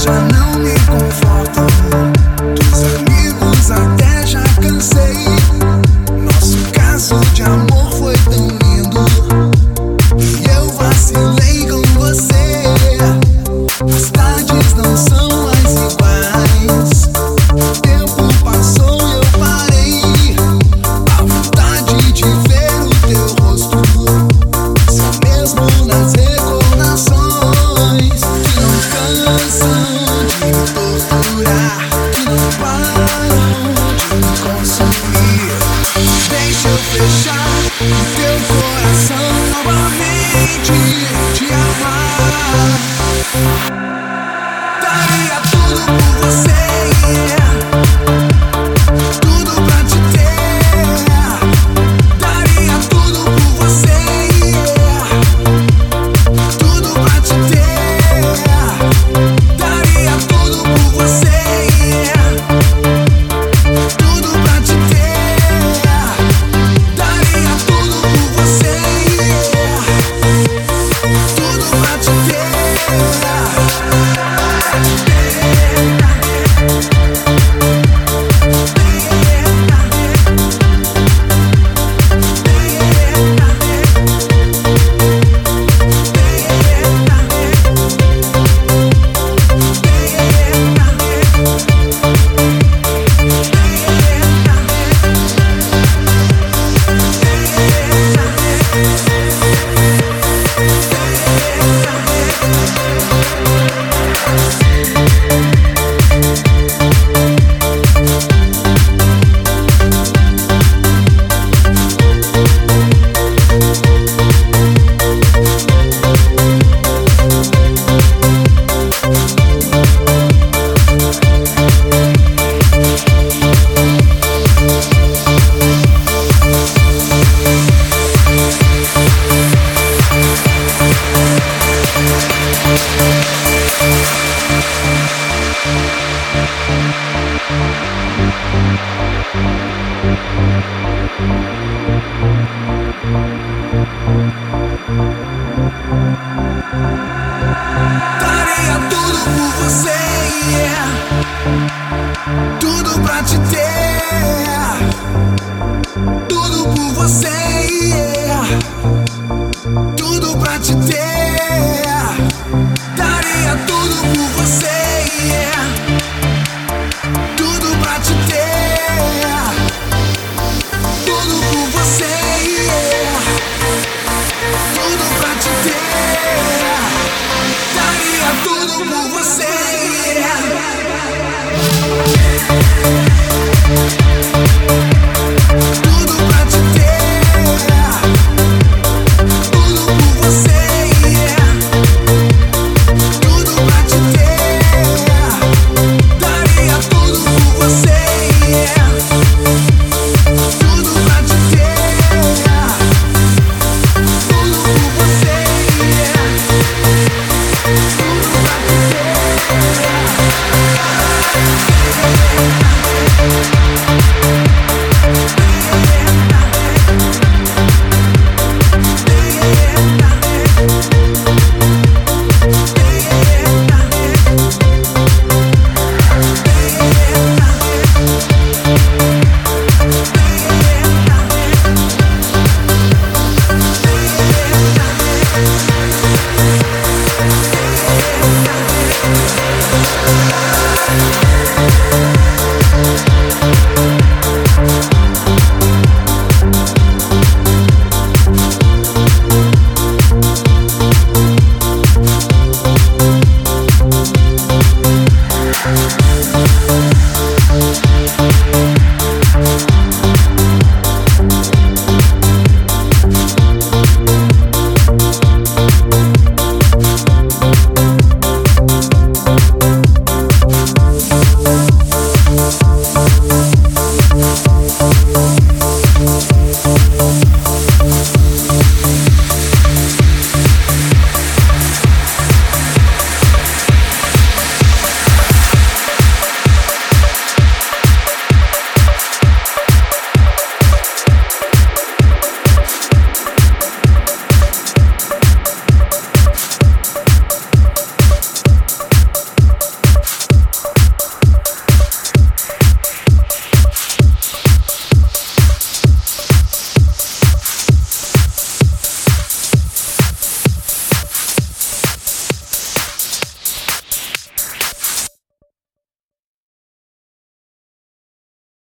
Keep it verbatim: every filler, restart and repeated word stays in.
já não me confortam. Dos amigos até já cansei. Nosso caso de amor foi tão lindo e eu vacilei com você. As tardes não são mais iguais. O tempo passou e eu parei. A vontade de ver o teu rosto só mesmo nas recordações que não cansam de me torturar, que não param de me consumir. Deixa eu fechar o teu coração novamente, te amar. Daria tudo por você, tudo pra te ter. Daria tudo por você, tudo pra te ter. Daria tudo por você, tudo pra te ter. Daria tudo por você, tudo pra te ter. Daria tudo por você, tudo pra te ter. Tudo por você, tudo pra te ter. Daria tudo por você.